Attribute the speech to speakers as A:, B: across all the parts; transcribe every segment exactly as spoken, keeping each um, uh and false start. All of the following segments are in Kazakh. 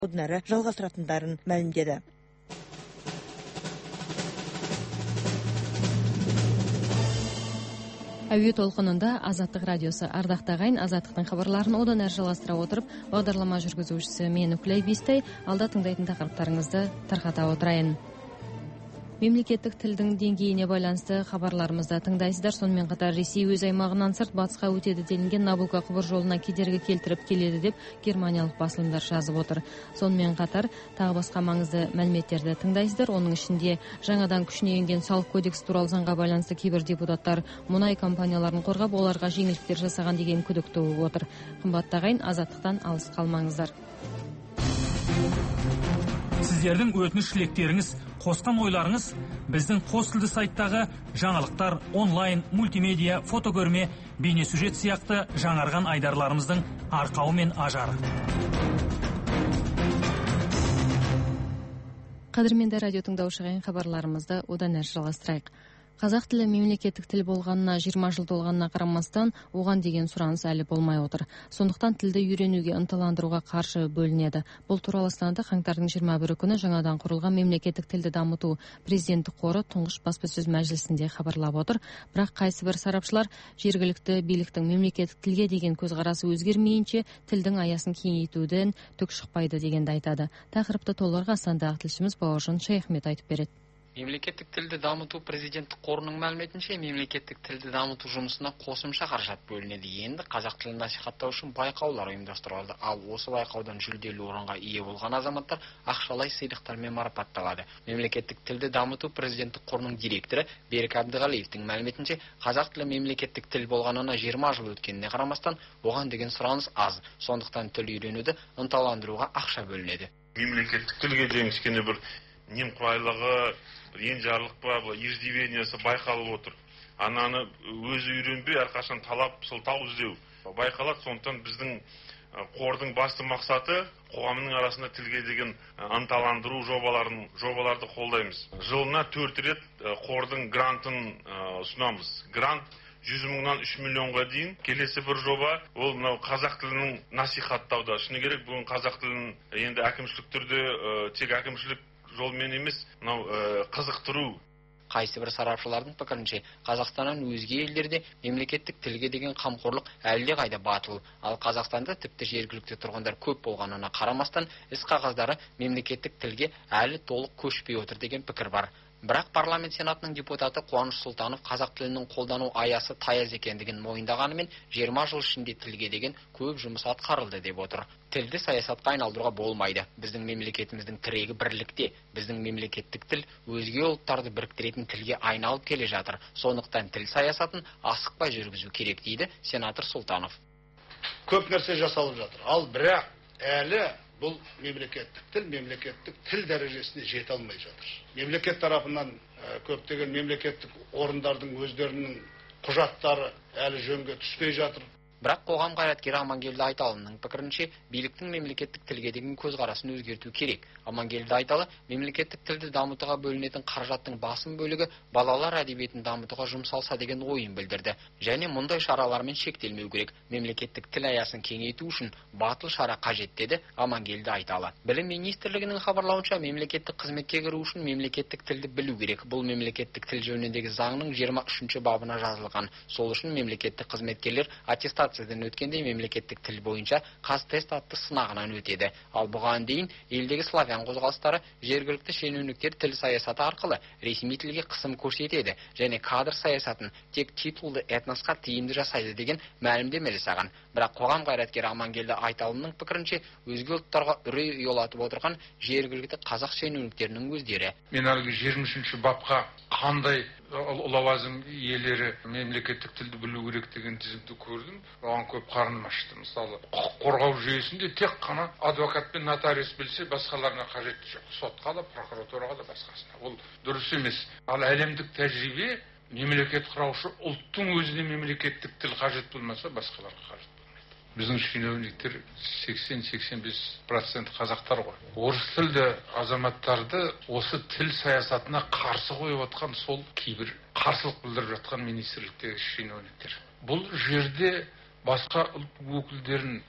A: Однары жалғастыратындарын мәлімдеді.
B: Әуе толқынында Азаттық радиосы. Ардақтағы ағайын, Азаттықтың хабарларын одан әрі жалғастыра отырып, бағдарлама жүргізушісі мен Үкілей Бестай, алда тыңдайтын тақырыптарыңызды тарқата отырайын. Мемлекеттік тілдің деңгейіне байланысты хабарларымызда тыңдайсыздар. Сонымен қатар Ресей өз аймағынан сырт батысқа өтеді делінген Набука құбыр жолына кедергі келтіріп келеді деп германиялық басылымдар жазып отыр. Сонымен қатар тағы басқа маңызды мәліметтерді тыңдайсыздар. Оның ішінде жаңадан күшіне енген салық кодекс туралы заңға байланысты кейбір депутаттар мұнай компанияларын қорғап, оларға жеңілдіктер жасаған деген күдік туып отыр. Қымбатты ағайын, Азаттықтан алыс қалмаңыздар.
C: Сіздердің өтініш-тілектеріңіз, қосқан ойларыңыз біздің қос тілді сайттағы жаңалықтар, онлайн, мультимедиа, фотокөрме, бейнесюжет сияқты жаңарған айдарларымыздың арқауы мен ажары.
B: Қадірменді радио тыңдаушы ағайын, хабарларымызды одан әрі жалғастырайық. Қазақ тілі мемлекеттік тіл болғанына жиырма жыл толғанына қарамастан, оған деген сұраныс әлі болмай отыр. Сондықтан тілді үйренуге ынталандыруға қаржы бөлінеді. Бұл туралы Астанада қаңтардың жиырма бірі күні жаңадан құрылған мемлекеттік тілді дамыту президенттік қоры тұңғыш баспасөз мәжілісінде хабарлап отыр. Бірақ қайсы бір сарапшылар жергілікті биліктің мемлекеттік тілге деген көзқарасы өзгермейінше тілдің аясын кеңейтуден түк шықпайды дегенді айтады. Тақырыпты толығырақ Астанадағы тілшіміз Бауыржан Шайхмет айтып береді.
D: Мемлекеттік тілді дамыту президенттік қорының мәліметінше, мемлекеттік тілді дамыту жұмысына қосымша қаражат бөлінеді. Енді қазақ тілін насихаттау үшін байқаулар ұйымдастырылды. Ал осы байқаудан жүлделі орынға ие болған азаматтар ақшалай сыйлықтармен марапатталады. Мемлекеттік тілді дамыту президенттік қорының директоры Берік Әбдіғалиевтің мәліметінше, қазақ тілі мемлекеттік тіл болғанына жиырма жыл өткеніне қарамастан, оған деген сұраныс аз. Сондықтан тіл үйренуді ынталандыруға ақша бөлінеді.
E: Мемлекеттік тілге деген кішкене бір немқұрайлығы, енжарлық па, иждивениясы байқалып отыр. Ананы өзі үйренбей, әрқашан талап, сылтау іздеу байқалады. Сондықтан біздің қордың басты мақсаты қоғамның арасында тілге деген ынталандыру жобаларын, жобаларды қолдаймыз. Жылына төрт рет қордың грантын ұсынамыз. Грант жүз мыңнан үш миллионға дейін. Келесі бір жоба, ол мынау қазақ тілінің насихаттауда. Шыны керек, бүгін қазақ тілін енді әкімшілік түрде, тек әкімшілік жолмен емес, мынау қызықтыру.
D: Қайсы бір сарапшылардың пікірінше, Қазақстаннан өзге елдерде мемлекеттік тілге деген қамқорлық әлде қайда батыл. Ал Қазақстанда тіпті жергілікті тұрғындар көп болғанына қарамастан, іс қағаздары мемлекеттік тілге әлі толық көшпей отыр деген пікір бар. Бірақ парламент сенатының депутаты Қуаныш Сұлтанов қазақ тілінің қолдану аясы таяз екендігін мойындағанымен, жиырма жыл ішінде тілге деген көп жұмыс атқарылды деп отыр. Тілді саясатқа айналдыруға болмайды. Біздің мемлекетіміздің тірегі бірлікте. Біздің мемлекеттік тіл өзге ұлттарды біріктіретін тілге айналып келе жатыр. Сондықтан тіл саясатын асықпай жүргізу керек дейді сенатор Сұлтанов.
F: Көп нәрсе жасалып жатыр. Ал бірақ әлі бұл мемлекеттік тіл, мемлекеттік тіл дәрежесіне жете алмай жатыр. Мемлекет тарапынан көптеген мемлекеттік орындардың өздерінің құжаттары әлі жөнге түспей жатыр.
D: Бірақ қоғам қайраткері Амангелді Айталының пікірінше, биліктің мемлекеттік тілге деген көзқарасын өзгерту керек. Амангелді Айталы мемлекеттік тілді дамытуға бөлінетін қаражаттың басым бөлігі балалар әдебиетін дамытуға жұмсалса деген ойын білдірді. Және мұндай шаралармен шектелмеу керек. Мемлекеттік тіл аясын кеңейту үшін батыл шара қажет деді Амангелді Айталы. Білім министрлігінің хабарлауынша, мемлекеттік қызметке кіру үшін мемлекеттік тілді білу керек. Бұл мемлекеттік тіл жөніндегі заңның жиырма үшінші бабына жазылған. Сол үшін мемлекеттік қызметкерлер аттестат сізден өткенде мемлекеттік тіл бойынша қазтест атты сынағынан өтеді. Ал бұған дейін елдегі славян қозғалыстары жергілікті шенеуніктер тіл саясаты арқылы ресми тілге қысым көрсетеді және кадр саясатын тек титулды этносқа тиімді жасайды деген мәлімдеме жасаған. Бірақ қоғам қайраткері Амангелді Айталының пікірінше, өзге ұлттарға үрей ұялатып отырған жергілікті қазақ шенеуніктерінің өздері.
G: Мен әлгі жиырма үшінші бапқа қандай лауазым иелері мемлекеттік тілді білу керек деген тізімді көрдім. Оған көп қарным ашты. Мысалы, құқық қорғау жүйесінде тек қана адвокат пен нотариус білсе, басқаларына қажеті жоқ. Сотқа да, прокуратураға да, басқасына. Ол дұрыс емес. Ал әлемдік тәжірибе, мемлекет құраушы ұлттың өзіне мемлекеттік тіл қажет болмаса, басқаларға қажет болмайды. Біздің шенеуніктер сексен сексен бес процент қазақтар ғой. Орыс тілді азаматтарды осы тіл саясатына қарсы қойып отқан сол кейбір қарсылық білдіріп жатқан министрліктегі шенеуніктер. Бұл жерде басқа ұлт өкілдерін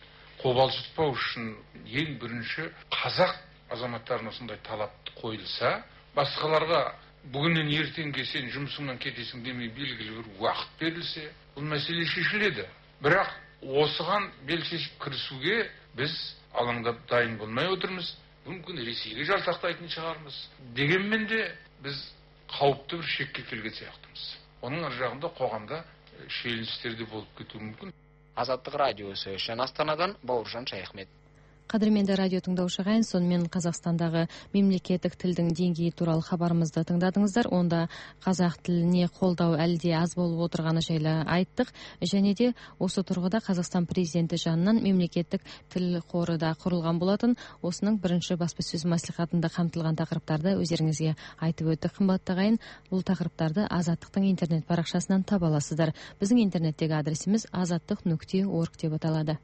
G: қобалжытпау үшін ең бірінші қазақ азаматтарына сондай талап қойылса, басқаларға бүгіннен ертеңге сен жұмысыңнан кетесің демей белгілі бір уақыт берілсе, бұл мәселе шешіледі. Бірақ осыған бел шешіп кірісуге біз алаңдап дайын болмай отырмыз. Мүмкін Ресейге жалтақтайтын шығармыз. Дегенмен де біз қауіпті бір шекке келген сияқтымыз. Оның ар жағында қоғамда шиеленістер де болып кетуі мүмкін.
D: Азаттық радиосы үшін Астанадан Бауыржан Шаяхмет.
B: Қадірменді радио тыңдаушы ағайын, сонымен Қазақстандағы мемлекеттік тілдің деңгейі туралы хабарымызды тыңдадыңыздар. Онда қазақ тіліне қолдау әлде аз болып отырғаны жайлы айттық, және де осы тұрғыда Қазақстан президенті жанынан мемлекеттік тіл қоры да құрылған болатын. Осының бірінші баспасөз мәслихатында қамтылған тақырыптарды өздеріңізге айтып өттік. Қымбатты ағайын, бұл тақырыптарды Азаттықтың интернет парақшасынан таба аласыздар. Біздің интернеттегі адресіміз азаттық нүкте орг деп аталады.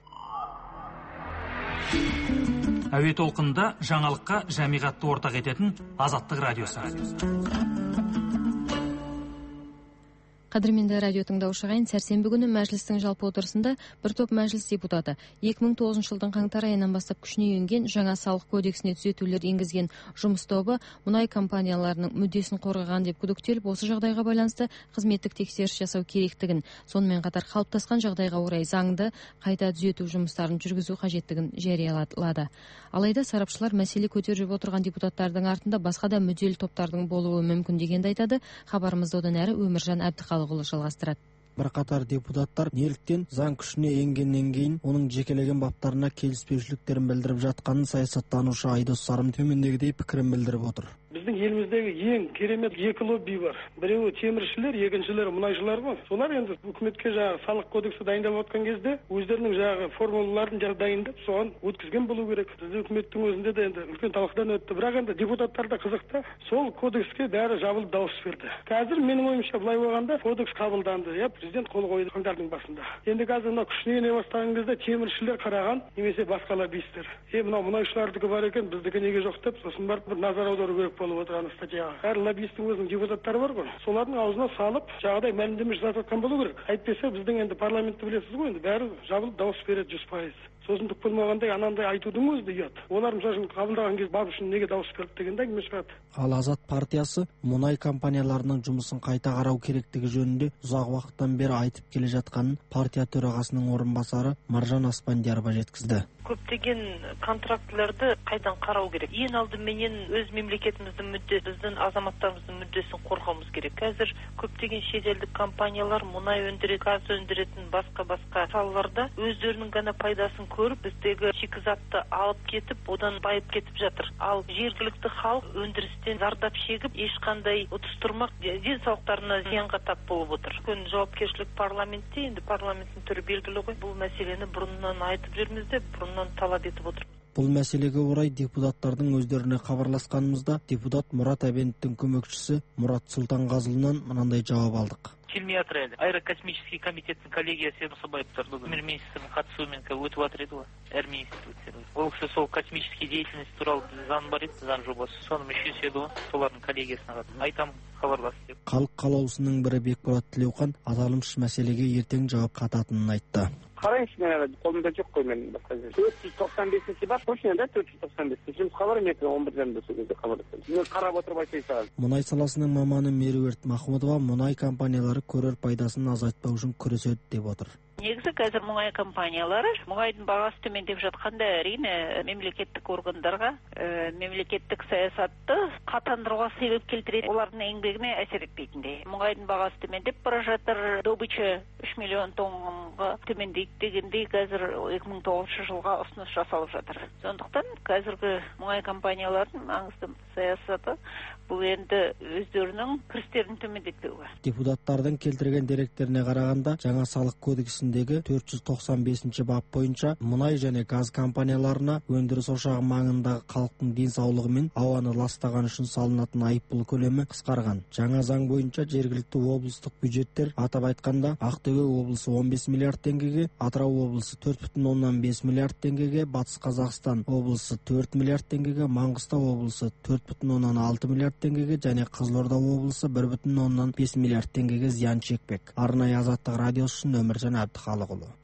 C: Әуе толқынында жаңалыққа жамиғатты ортақ ететін Азаттық радиосы.
B: Қадірменді радио тыңдаушы ағайын, сәрсенбі күні мәжілістің жалпы отырысында бір топ мәжіліс депутаты екі мың тоғызыншы жылдың қаңтар айынан бастап күшіне енген жаңа салық кодексіне түзетулер енгізген жұмыс тобы мұнай компанияларының мүддесін қорғаған деп күдіктеліп, осы жағдайға байланысты қызметтік тексеріс жасау керектігін, сонымен қатар қалыптасқан жағдайға орай заңды қайта түзету жұмыстарын жүргізу қажеттігін жариялады. Алайда сарапшылар мәселе көтеріп отырған депутаттардың артында басқа да мүдделі топтардың болуы мүмкін дегенді айтады. Хабарымызды одан әрі Өміржан Әбдіхалықұлы жалғастырады.
H: Бірқатар депутаттар неліктен заң күшіне енгеннен кейін оның жекелеген баптарына келіспеушіліктерін білдіріп жатқанын саясаттанушы Айдос Сарым төмендегідей пікірін білдіріп отыр.
I: Біздің еліміздегі ең керемет екі лобби бар. Біреуі теміршілер, екіншілері мұнайшылар ғой. Солар енді үкіметке жаңағы салық кодексі дайындалып отқан кезде өздерінің жаңағы формулаларын дайындап соған өткізген болу керек. Біздің үкіметтің өзінде де енді үлкен талқыдан өтті. Бірақ енді депутаттар да қызықты. Сол кодекске бәрі жабылып дауыс берді. Қазір менің ойымша былай болғанда кодекс қабылданды. Я президент қол қойды қаңтардың басында. Енді қазір мына күшіне ене бастаған кезде теміршілер қараған, немесе басқа лоббисттер. Е мынау мұнайшылардікі бар екен, біздікі неге жоқ деп, сосын барып бір назар аудару керек болып отырған статьяға. Әр лоббисттің өзінің депутаттары бар ғой. Солардың аузына салып, жағдай мәлімдеме жасап жатқан болу керек. Әйтпесе біздің енді парламентті білесіз ғой, енді бәрі жабылып дауыс береді жүз пайыз. Сосын түк болмағандай анандай айтудың өзі де ұят. Олар мысалы қабылдаған кезде бап үшін неге дауыс берді дегенде әңгіме шығады.
H: Ал Азат партиясы мұнай компанияларының жұмысын қайта қарау керектігі жөнінде ұзақ уақыттан бері айтып келе жатқанын партия төрағасының орынбасары Маржан Аспандиярова жеткізді.
J: Көптеген контрактілерді қайдан қарау керек. Ең алдыменен өз мемлекетіміздің мүддесі, біздің азаматтарымыздың мүддесін қорғауымыз керек. Қазір көптеген шетелдік компаниялар мұнай өндіретін, газ өндіретін басқа-басқа салаларда өздерінің ғана пайдасын көріп, біздегі шикізатты алып кетіп, одан байып кетіп жатыр. Ал жергілікті халық өндірістен зардап шегіп, ешқандай ұтыстырмақ денсаулықтарына зиянға тап болып отыр. Күн жауапкершілік парламентте, енді парламенттің түрі белгілі ғой. Бұл мәселені бұрыннан айтып жүрміз де, бұрыннан талап етіп отырмыз.
H: Бұл мәселеге орай депутаттардың өздеріне хабарласқанымызда депутат Мұрат Әбеновтің көмекшісі Мұрат Сұлтанғазылынан мынандай жауап алдық.
K: Келмей жатыр әлі. Аэрокосмический комитеттің коллегиясы Мұсабаевтар бүгін министрдің қатысуымен өтіп жатыр еді ғой. Әр министр өтсе. Ол кісі сол космический деятельность туралы заң бар еді, заң жобасы. Соны мүшесі еді ғой. Солардың коллегиясына қатысып. Айтам, хабарласып деп.
H: Халық қалаулысының бірі Бекболат Тілеухан аталмыш мәселеге ертең жауап қататынын айтты.
L: Қарайыншы, мен қолымда жоқ қой мен басқа жер. төрт жүз тоқсан бесінші бар, точно да төрт жүз тоқсан бес. Жұмысқа барам ертең он бір жарымда сол кезде хабарласамын. Мен қарап отырып айтайын саған.
H: Мұнай саласының маманы Меруерт Махмудова мұнай компаниялары көрер пайдасын азайтпау үшін күреседі деп отыр.
M: Негізі қазір мұнай компаниялары мұнайдың бағасы төмендеп жатқанда әрине мемлекеттік органдарға мемлекеттік саясатты қатандыруға себеп келтіреді. Олардың еңбегіне әсер етпейтіндей. Мұнайдың бағасы төмендеп бара жатыр. Добыча үш миллион тоннаға төмендейді дегендей қазір екі мың тоғызыншы жылға ұсыныс жасалып жатыр. Сондықтан қазіргі мұнай компанияларының маңызды саясаты бұл енді өздерінің кірістерін төмендетпеуі.
H: Депутаттардың келтірген деректеріне қарағанда жаңа салық кодексіндегі төрт жүз тоқсан бесінші бап бойынша мұнай және газ компанияларына өндіріс ошағы маңындағы халықтың денсаулығы мен ауаны ластаған үшін салынатын айыппұл көлемі қысқарған. Жаңа заң бойынша жергілікті облыстық бюджеттер, атап айтқанда Ақтөбе облысы он бес миллиард теңгеге, Атырау облысы төрт бүтін оннан бес миллиард теңгеге, Батыс Қазақстан облысы төрт миллиард теңгеге, Маңғыстау облысы төрт бүтін оннан алты миллиард теңгеге және Қызылорда облысы бір бүтін оннан бес миллиард теңгеге зиян шекпек. Арнайы Азаттық радиосы үшін Өміржан Әбдіхалықұлы.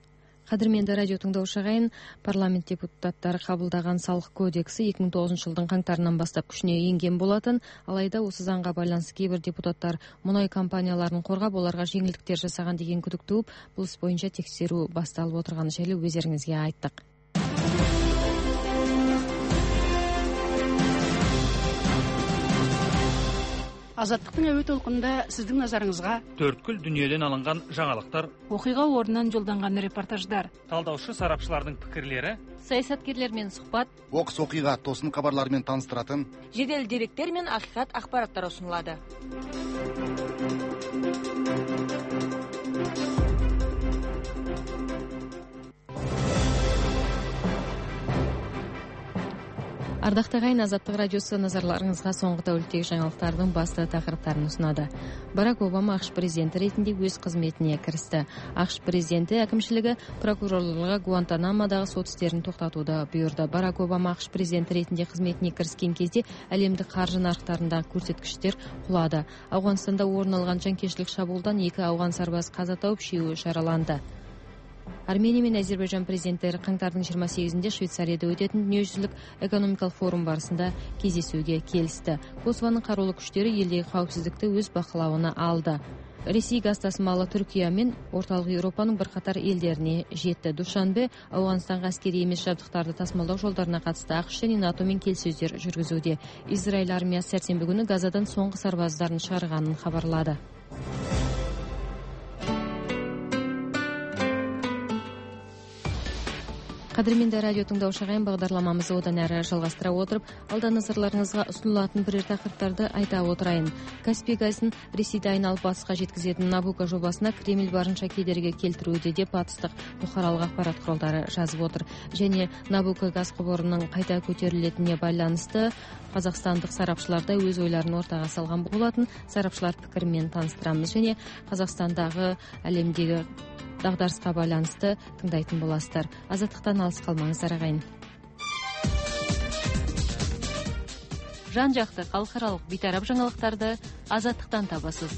B: Кадырменді радио тыңдаушы ағайын, парламент депутаттары қабылдаған салық кодексі екі мың тоғызыншы жылдың қаңтарынан бастап күшіне енген болатын. Алайда осы заңға байланысты кейбір депутаттар мұнай компанияларын қорғап, оларға жеңілдіктер жасаған деген күдік туып, бұл іс бойынша тексеру басталып отырғаны жайлы өздеріңізге айттық.
N: Азаттықтың әуе толқынында сіздің назарыңызға
C: төрткүл дүниеден алынған жаңалықтар,
N: оқиға орнынан жолданған репортаждар,
C: талдаушы сарапшылардың пікірлері,
B: саясаткерлермен сұхбат,
O: оқыс оқиға тосын хабарлармен таныстыратын
A: жедел деректер мен ақиқат ақпараттар ұсынылады.
B: Ардақты ағайын, Азаттық радиосы назарларыңызға соңғы тәуліктегі жаңалықтардың басты тақырыптарын ұсынады. Барак Обама ақш президенті ретінде өз қызметіне кірісті. ақш президенті әкімшілігі прокурорларға Гуантанамодағы сот істерін тоқтатуды бұйырды. Барак Обама ақш президенті ретінде қызметіне кіріскен кезде әлемдік қаржы нарықтарындағы көрсеткіштер құлады. Ауғанстанда орын алған жанкештілік шабуылдан екі ауған сарбаз қаза тауып, үшеуі жараланды. Армения мен Әзербайжан президенттері қаңтардың жиырма сегізінде Швейцарияда өтетін дүниежүзілік экономикалық форум барысында кездесуге келісті. Косованың қарулы күштері елдегі қауіпсіздікті өз бақылауына алды. Ресей газ тасымалы Түркия мен орталық Еуропаның бірқатар елдеріне жетті. Душанбе Ауғанстанға әскери емес жабдықтарды тасымалдау жолдарына қатысты ақш және НАТО мен келіссөздер жүргізуде. Израиль армиясы сәрсенбі күні Газадан соңғы сарбаздарын шығарғанын хабарлады. Қадірменді радио тыңдаушы ағайын, бағдарламамызды одан әрі жалғастыра отырып, алда назарларыңызға ұсынылатын бірер тақырыптарды айта отырайын. Каспий газын Ресейді айналып батысқа жеткізетін Набука жобасына Кремль барынша кедергі келтіруде деп батыстық бұқаралық ақпарат құралдары жазып отыр. Және Набука газ құбырының қайта көтерілетініне байланысты қазақстандық сарапшыларда өз ойларын ортаға салған болатын. Сарапшылар пікірімен таныстырамыз және Қазақстандағы әлемдегі дағдарысқа байланысты тыңдайтын боласыздар. Азаттықтан алыс қалмаңыздар ағайын. Жан-жақты халықаралық бейтарап жаңалықтарды Азаттықтан табасыз.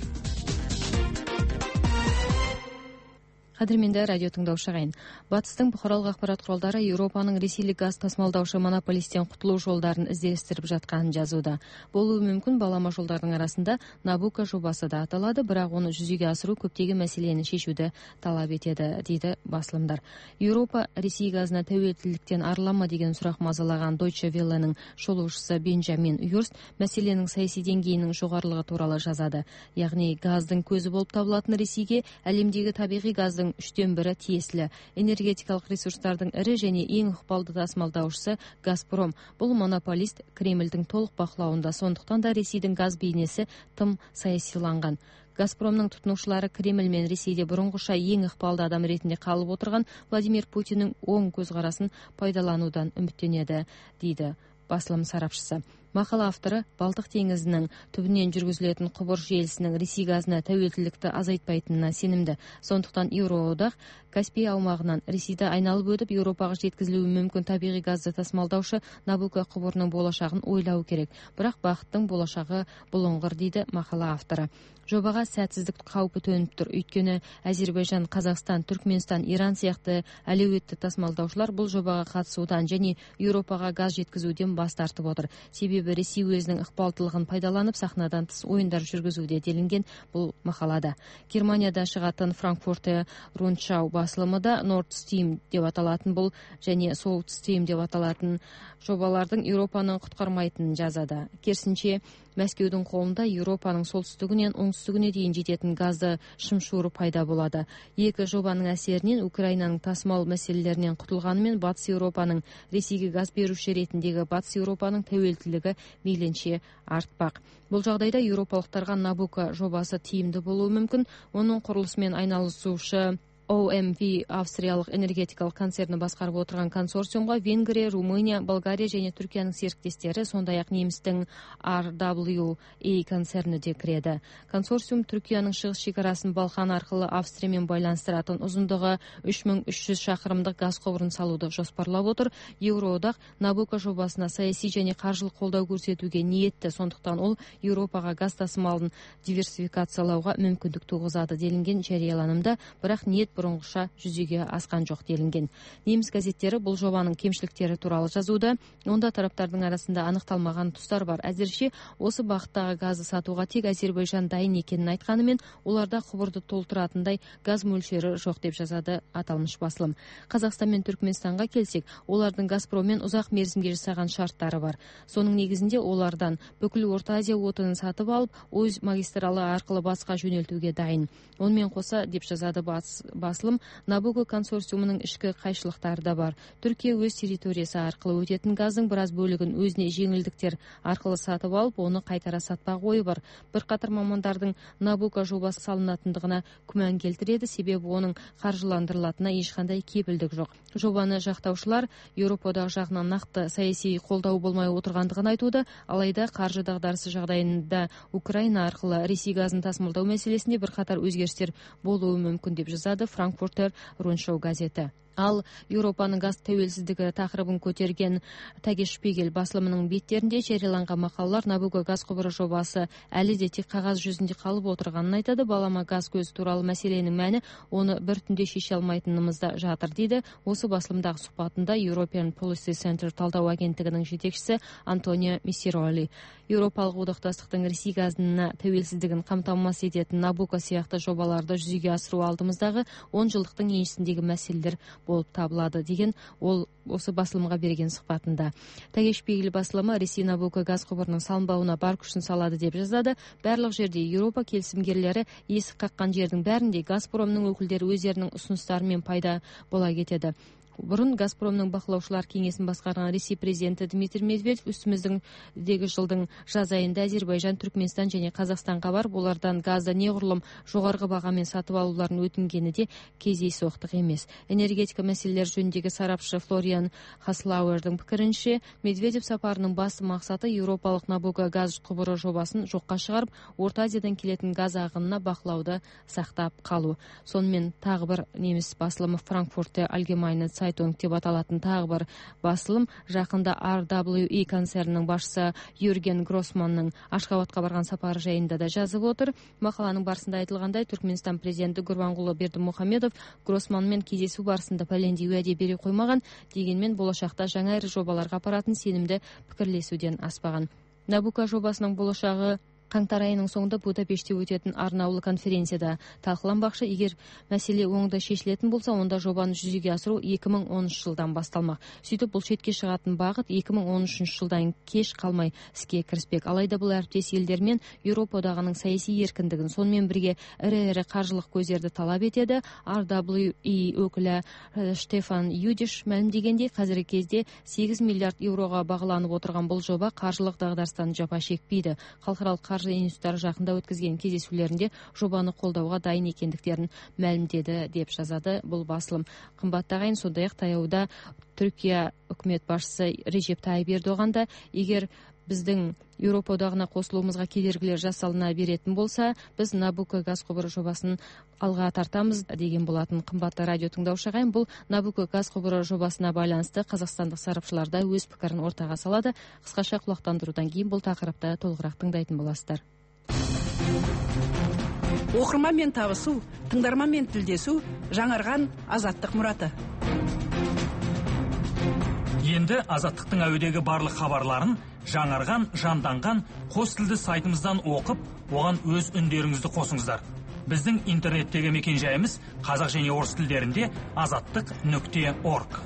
B: Қадірменді радио тыңдаушы ағайын, батыстың бұқаралық ақпарат құралдары Еуропаның ресейлік газ тасымалдаушы монополистен құтылу жолдарын іздестіріп жатқанын жазуда. Болуы мүмкін балама жолдардың арасында Набука жобасы да аталады, бірақ оны жүзеге асыру көптеген мәселені шешуді талап етеді, дейді басылымдар. Еуропа Ресей газына тәуелділіктен арылама деген сұрақ мазалаған Deutsche Welle'нің шолушысы Бенджамин Юрст мәселенің саяси деңгейінің жоғарылығы туралы жазады. Яғни газдың көзі болып табылатын Ресейге әлемдегі табиғи газдың үштен бірі тиесілі. Энергетикалық ресурстардың ірі және ең ықпалды тасымалдаушысы Газпром. Бұл монополист Кремльдің толық бақылауында, сондықтан да Ресейдің газ бейнесі тым саясиланған. Газпромның тұтынушылары Кремль мен Ресейде бұрынғыша ең ықпалды адам ретінде қалып отырған Владимир Путиннің оң көзқарасын пайдаланудан үміттенеді, дейді басылым сарапшысы. Мақала авторы Балтық теңізінің түбінен жүргізілетін құбыр желісінің Ресей газына тәуелділікті азайтпайтынына сенімді. Сондықтан Еуроодақ Каспий аумағынан Ресейді айналып өтіп, Еуропаға жеткізілуі мүмкін табиғи газды тасымалдаушы Набука құбырының болашағын ойлау керек. Бірақ бақыттың болашағы бұлыңғыр, дейді мақала авторы. Жобаға сәтсіздік қаупі төніп тұр. Өйткені Әзербайжан, Қазақстан, Түркменстан, Иран сияқты әлеуетті тасымалдаушылар бұл жобаға қатысудан және Еуропаға газ жеткізуден бас тартып отыр. Себебі Ресей өзінің ықпалдылығын пайдаланып сахнадан тыс ойындар жүргізуде делінген бұл мақалада. Германияда шығатын Франкфурте Рundschau басылымыда Nord Stream деп аталатын бұл және South Stream деп аталатын жобалардың Еуропаның құтқармайтынын жазады. Керісінше Мәскеудің қолында Еуропаның солтүстігінен оңтүстігіне дейін жететін газды шымшуыры пайда болады. Екі жобаның әсерінен Украинаның тасымал мәселелерінен құтылғанымен Батыс Еуропаның Ресейге газ беруші ретіндегі Батыс Еуропаның тәуелділігі мейлінше артпақ. Бұл жағдайда еуропалықтарға Набука жобасы тиімді болуы мүмкін. Оның құрылысымен айналысушы о эм ви австриялық энергетикалық концерні басқарып отырған консорциумға Венгрия, Румыния, Болгария және Түркияның серіктестері, сондай-ақ немістің ар дабл ю эй концерні де кіреді. Консорциум Түркияның шығыс шекарасын Балқан арқылы Австриямен байланыстыратын ұзындығы үш мың үш жүз шақырымдық газ құбырын салуды жоспарлап отыр. Еуроодақ Набука жобасына саяси және қаржылық қолдау көрсетуге ниетті, сондықтан ол Еуропаға газ тасымалын диверсификациялауға мүмкіндік туғызады делінген жарияланымда, бірақ ниет бұрынғыша жүзеге асқан жоқ делінген. Неміс газеттері бұл жобаның кемшіліктері туралы жазуда. Онда тараптардың арасында анықталмаған тұстар бар. Әзірше осы бағыттағы газды сатуға тек Әзербайжан дайын екенін айтқанымен, оларда құбырды толтыратындай газ мөлшері жоқ деп жазады аталмыш басылым. Қазақстан мен Түркменстанға келсек, олардың Газпроммен ұзақ мерзімге жасаған шарттары бар. Соның негізінде олардан бүкіл Орта Азия отынын сатып алып, өз магистралы арқылы батысқа жөнелтуге дайын. Онымен қоса, деп жазады басылым, Набуко консорциумының ішкі қайшылықтары да бар. Түркия өз территориясы арқылы өтетін газдың біраз бөлігін өзіне жеңілдіктер арқылы сатып алып, оны қайтара сатпақ ойы бар. Бірқатар мамандардың Набуко жобасы салынатындығына күмән келтіреді, себебі оның қаржыландырылатынына ешқандай кепілдік жоқ. Жобаны жақтаушылар Еуропадағы жағынан нақты саяси қолдау болмай отырғандығын айтуда, алайда қаржы дағдарысы жағдайында Украина арқылы Ресей газын тасымалдау мәселесінде бірқатар өзгерістер болуы мүмкін деп жазады Frankfurter Rundschau газеті. Ал Еуропаның газ тәуелсіздігі тақырыбын көтерген Tagesspiegel басылымының беттерінде жарияланған мақалалар Набуко газ құбыры жобасы әлі де тек қағаз жүзінде қалып отырғанын айтады. Балама газ көзі туралы мәселенің мәні оны бір түнде шеше алмайтынымызда жатыр дейді. Осы басылымдағы сұхбатында European Policy Center талдау агенттігінің жетекшісі Антонио Мессироли. Еуропалық одақтастықтың Ресей газына тәуелсіздігін қамтамасыз ететін Набуко сияқты жобаларды жүзеге асыру алдымыздағы он жылдықтың еншісіндегі мәселелер болып табылады деген ол осы басылымға берген сұхбатында. Tagesspiegel басылымы Ресей Набуко газ құбырының салынбауына бар күшін салады деп жазады. Барлық жерде Еуропа келісімгерлері есік қаққан жердің бәрінде Газпромның өкілдері өздерінің ұсыныстарымен пайда бола кетеді. Бұрын Газпромның бақылаушылар кеңесін басқарған Ресей президенті Дмитрий Медведев үстіміздегі жылдың жаз айында Әзербайжан, Түркменстан және Қазақстанға барып, олардан газды неғұрлым жоғарғы бағамен сатып алуларын өтінгені де кездейсоқтық емес. Энергетика мәселелері жөніндегі сарапшы Флориан Хаслауэрдің пікірінше, Медведев сапарының басты мақсаты Еуропалық Набуко газ құбыры жобасын жоққа шығарып, Орта Азиядан келетін газ ағынына бақылауды сақтап қалу. Сонымен тағы бір неміс басылымы Frankfurter Allgemeine Zeitung деп аталатын тағы бір басылым жақында ар дабл ю и концернінің басшысы Юрген Гроссманның Ашхабадқа барған сапары жайында да жазып отыр. Мақаланың барысында айтылғандай, Түркменстан президенті Гурбангулы Бердімұхамедов Гроссманмен кездесу барысында пәлендей уәде бере қоймаған, дегенмен болашақта жаңа ірі жобаларға апаратын сенімді пікірлесуден аспаған. Набуко жобасының болашағы қаңтар айының соңында Будапештте өтетін арнаулы конференцияда талқыланбақшы. Егер мәселе оңды шешілетін болса, онда жобаны жүзеге асыру екі мың он үшінші жылдан басталмақ. Сөйтіп бұл шетке шығатын бағыт екі мың он үшінші жылдан кеш қалмай іске кіріспек. Алайда бұл әріптес елдермен Еуропа одағының саяси еркіндігін, сонымен бірге ірі-ірі қаржылық көздерді талап етеді. ар дабл ю и өкілі Штефан Юдиш мәлімдегендей, қазіргі кезде сегіз миллиард еуроға бағаланып отырған бұл жоба қаржылық дағдарыстан жапа шекпейді. Халықаралық қаржы институттары жақында өткізген кездесулерінде жобаны қолдауға дайын екендіктерін мәлімдеді деп жазады бұл басылым. Қымбатты ағайын, сондай-ақ таяуда Түркия үкімет басшысы Режеп Тайып Ердоған да, егер біздің Еуропа одағына қосылуымызға кедергілер жасалына беретін болса, біз Набуко газ құбыры жобасын алға тартамыз деген болатын. Қымбатты радио тыңдаушы ағайын, бұл Набуко газ құбыры жобасына байланысты қазақстандық сарапшылар да өз пікірін ортаға салады. Қысқаша құлақтандырудан кейін бұл тақырыпты толығырақ тыңдайтын боласыздар.
N: Оқырманмен табысу, тыңдарманмен тілдесу, жаңарған азаттық мұраты.
C: Енді азаттықтың әуедегі барлық хабарларын жаңарған, жанданған қос тілді сайтымыздан оқып, оған өз үндеріңізді қосыңыздар. Біздің интернеттегі мекенжайымыз қазақ және орыс тілдерінде азаттық нүкте орг.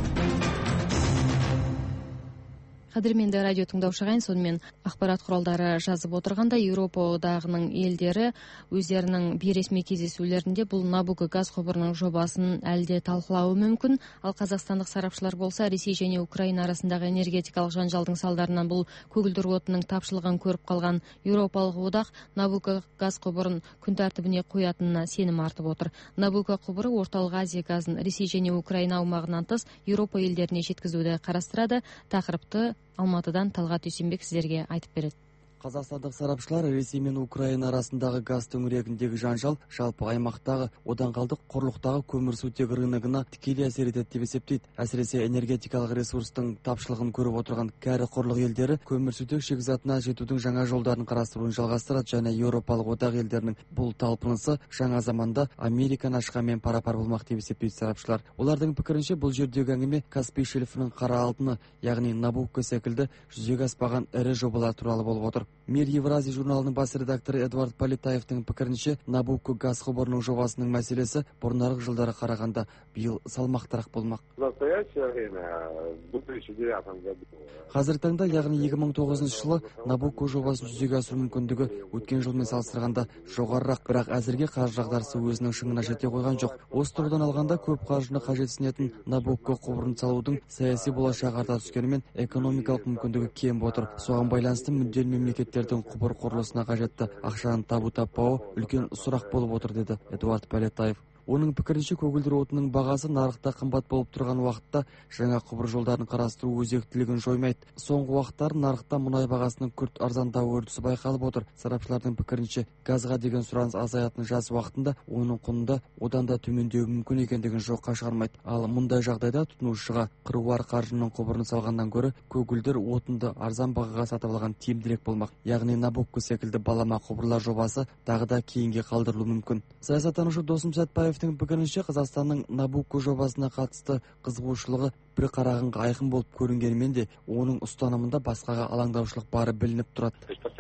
B: Қадірменді радио тыңдаушы ағайын, сонымен ақпарат құралдары жазып отырғанда Еуропа одағының елдері өздерінің бейресми кездесулерінде бұл Набуко газ құбырының жобасын әлде талқылауы мүмкін. Ал қазақстандық сарапшылар болса, Ресей және Украина арасындағы энергетикалық жанжалдың салдарынан бұл көгілдір отынның тапшылығын көріп қалған Еуропалық одақ Набуко газ құбырын күн тәртібіне қоятынына сенім артып отыр. Набуко құбыры Орталық Азия газын Ресей және Украина аумағынан тыс Еуропа елдеріне жеткізуді қарастырады. Тақырыпты Алматыдан Талғат Дүйсенбек сіздерге айтып береді.
P: Қазақстандық сарапшылар Ресей мен Украина арасындағы газ төңірегіндегі жанжал жалпы аймақтағы, одан қалды құрлықтағы көмірсутек рыногына тікелей әсер етеді деп есептейді. Әсіресе энергетикалық ресурстың тапшылығын көріп отырған кәрі құрлық елдері көмірсутек шикізатына жетудің жаңа жолдарын қарастыруын жалғастырады және Еуропалық одақ елдерінің бұл талпынысы жаңа заманда Американы ашқанмен пара-пар болмақ деп есептейді сарапшылар. Олардың пікірінше бұл жердегі әңгіме Каспий шельфінің қара алтыны, яғни Набукко секілді жүзеге аспаған ірі жобалар туралы болып отыр. Мир Евразия журналының бас редакторы Эдуард Полетаевтың пікірінше, Набукко газ құбырының жобасының мәселесі бұрынғы жылдары қарағанда биыл салмақтырақ болмақ. Қазіргі таңда, яғни екі мың тоғызыншы жылы Набукко жобасын жүзеге асыру мүмкіндігі өткен жылмен салыстырғанда жоғарырақ, бірақ әзірге қаржы дағдарысы өзінің шыңына жете қойған жоқ. Осы тұрғыдан алғанда көп қаржыны қажетсінетін Набукко құбырын салудың саяси болашағы арта түскенімен экономикалық мүмкіндігі кем отыр. Соған байланысты мүдделі мемлекеттердің құбыр құрылысына қажетті ақшаны табу таппауы үлкен сұрақ болып отыр, деді Эдуард Полетаев. Оның пікірінше, көгілдір отынның бағасы нарықта қымбат болып тұрған уақытта жаңа құбыр жолдарын қарастыру өзектілігін жоймайды. Соңғы уақыттар нарықта мұнай бағасының күрт арзандау үрдісі байқалып отыр. Сарапшылардың пікірінше, газға деген сұраныс азаятын жаз уақытында оның құнында одан да төмендеуі мүмкін екендігін жоққа шығармайды. Ал мұндай жағдайда тұтынушыға қыруар қаржының құбырын салғаннан гөрі көгілдір отынды арзан бағаға сатып алған тиімдірек болмақ. Яғни Набукко секілді балама құбырлар жобасы тағы да кейінге қалдырылуы мүмкін. Саясаттанушы Досым Сәтбаевтың пікірінше, Қазақстанның Набукко жобасына қатысты қызығушылығы бір қарағанға айқын болып көрінгенімен де, оның ұстанымында басқаға алаңдаушылық бары білініп тұрады.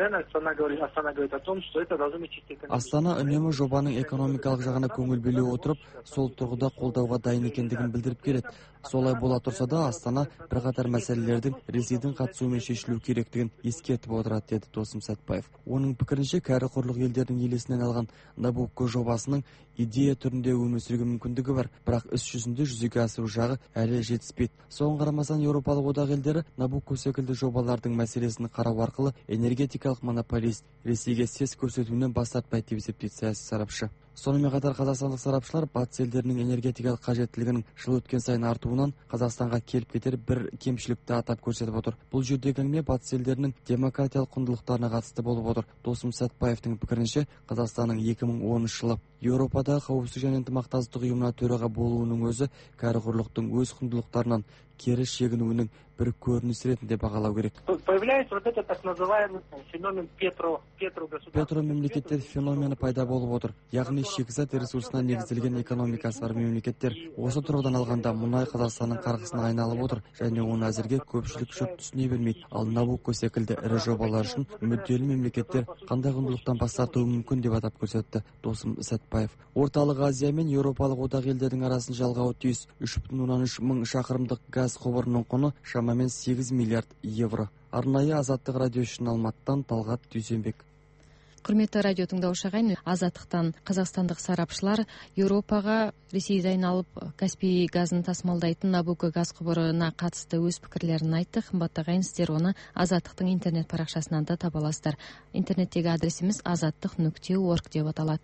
P: Астана үнемі жобаның экономикалық жағына көңіл бөле отырып, сол тұрғыда қолдауға дайын екендігін білдіріп келеді. Солай бола тұрса да, Астана бірқатар мәселелердің Ресейдің қатысуымен шешілу керектігін ескертіп отырады, деді Досым Сәтбаев. Оның пікірінше, кәрі құрлық елдердің елесінен алған Набукко жобасының идея түрінде өмір сүруге мүмкіндігі бар, бірақ іс жүзінде жүзеге асыру жағы әлі жетіспейді. Соған қарамастан, Еуропалық одақ елдері Набукко секілді жобалардың мәселесін қарау арқылы энергетикалық монополист Ресейге сес көрсетуінен бас тартпайды деп есептейді саяси сарапшы. Сонымен қатар қазақстандық сарапшылар батыс елдерінің энергетикалық қажеттілігінің жыл өткен сайын артуынан Қазақстанға келіп кетер бір кемшілікті атап көрсетіп отыр. Бұл жердегі әңгіме батыс елдерінің демократиялық құндылықтарына қатысты болып отыр. Досым Сәтбаевтың пікірінше, Қазақстанның екі мың оныншы жылы Еуропадағы қауіпсіздік және ынтымақтастық ұйымына төраға болуының өзі кәрі құрлықтың өз құндылықтарынан кері шегінуінің бір көрініс ретінде бағалау керек.
L: Появляется вот этот так называемый феномен Петро Петро государства.
P: Петро мемлекеттер феномені пайда болып отыр. Яғни шикізат ресурсына негізделген экономикасы бар мемлекеттер. Осы тұрғыдан алғанда мұнай Қазақстанның қарғысына айналып отыр және оны әзірге көпшілік жұрт түсіне бермейді. Ал Набукко секілді ірі жобалар үшін мүдделі мемлекеттер қандай құндылықтан бас тартуы мүмкін деп атап көрсетті Досым Сәтбаев. Орталық Азия мен Еуропалық одақ елдердің арасын жалғауы тиіс үш бүтін оннан үш мың шақырымдық газ құбырының құны шамамен сегіз миллиард евро. Арнайы Азаттық радио үшін Алматыдан Талғат Дүйсенбек.
B: Құрметті радио тыңдаушы ағайын, Азаттықтан қазақстандық сарапшылар Еуропаға Ресейді айналып Каспий газын тасымалдайтын Набукко газ құбырына қатысты өз пікірлерін айтты. Қымбатты ағайын, сіздер оны Азаттықтың интернет парақшасынан да таба аласыздар. Интернеттегі адресіміз азаттық нүкте орг деп аталады.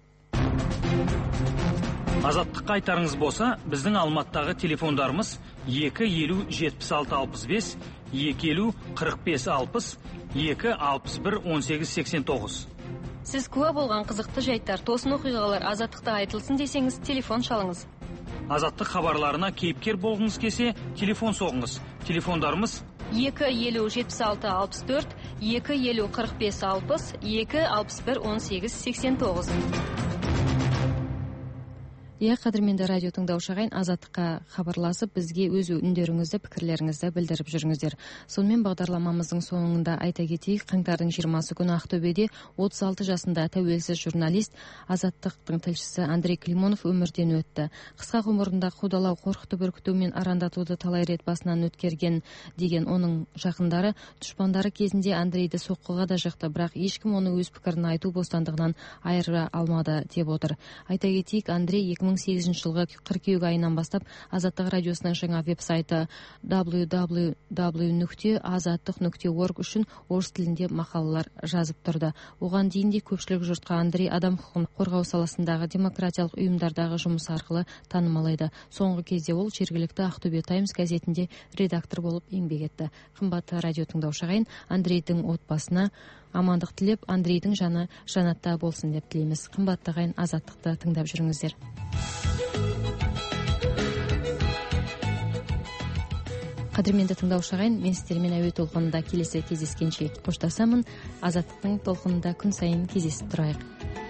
C: Азаттыққа айтарыңыз болса, біздің Алматыдағы телефондарымыз екі елу жетпіс алты алпыс бес, екі елу қырық бес алпыс, екі алпыс бір он сегіз сексен тоғыз.
B: Сіз куә болған қызықты жайттар, тосын оқиғалар Азаттықта айтылсын десеңіз, телефон шалыңыз.
C: Азаттық хабарларына кейіпкер болғыңыз келсе, телефон соғыңыз. Телефондарымыз
B: екі елу жетпіс алты алпыс төрт, екі елу қырық бес алпыс, екі алпыс бір он сегіз сексен тоғыз. Иә, қадірменді радио тыңдаушы ағайын, Азаттыққа хабарласып, бізге өз үндеріңізді, пікірлеріңізді білдіріп жүріңіздер. Сонымен бағдарламамыздың соңында айта кетейік, қаңтардың жиырмасы күні Ақтөбеде отыз алты жасында тәуелсіз журналист, Азаттықтың тілшісі Андрей Климонов өмірден өтті. Қысқа ғұмырында қудалау, қорқытып үркіту мен арандатуды талай рет басынан өткерген деген оның жақындары, дұшпандары кезінде Андрейді соққыға да жықты, бірақ ешкім оны өз пікірін айту бостандығынан айыра алмады деп отыр. Айта кетейік, Андрей екі мың сегізінші жылғы қыркүйек айынан бастап Азаттық радиосының жаңа веб-сайты дабл ю дабл ю дабл ю нүкте азаттық нүкте орг үшін орыс тілінде мақалалар жазып тұрды. Оған дейін де көпшілік жұртқа Андрей адам құқығын қорғау саласындағы демократиялық ұйымдардағы жұмысы арқылы танымал еді. Соңғы кезде ол жергілікті Ақтөбе Таймс газетінде редактор болып еңбек етті. Қымбатты радио тыңдаушы ағайын, Андрейдің отбасына амандық тілеп, Андрейдің жаны жанатта болсын деп тілейміз. Қымбатты ағайын, Азаттықты тыңдап жүріңіздер. Қадірменді тыңдаушы ағайын, мен сіздермен әуе толқынында келесі кездескенше қоштасамын. Азаттықтың толқынында күн сайын кездесіп тұрайық.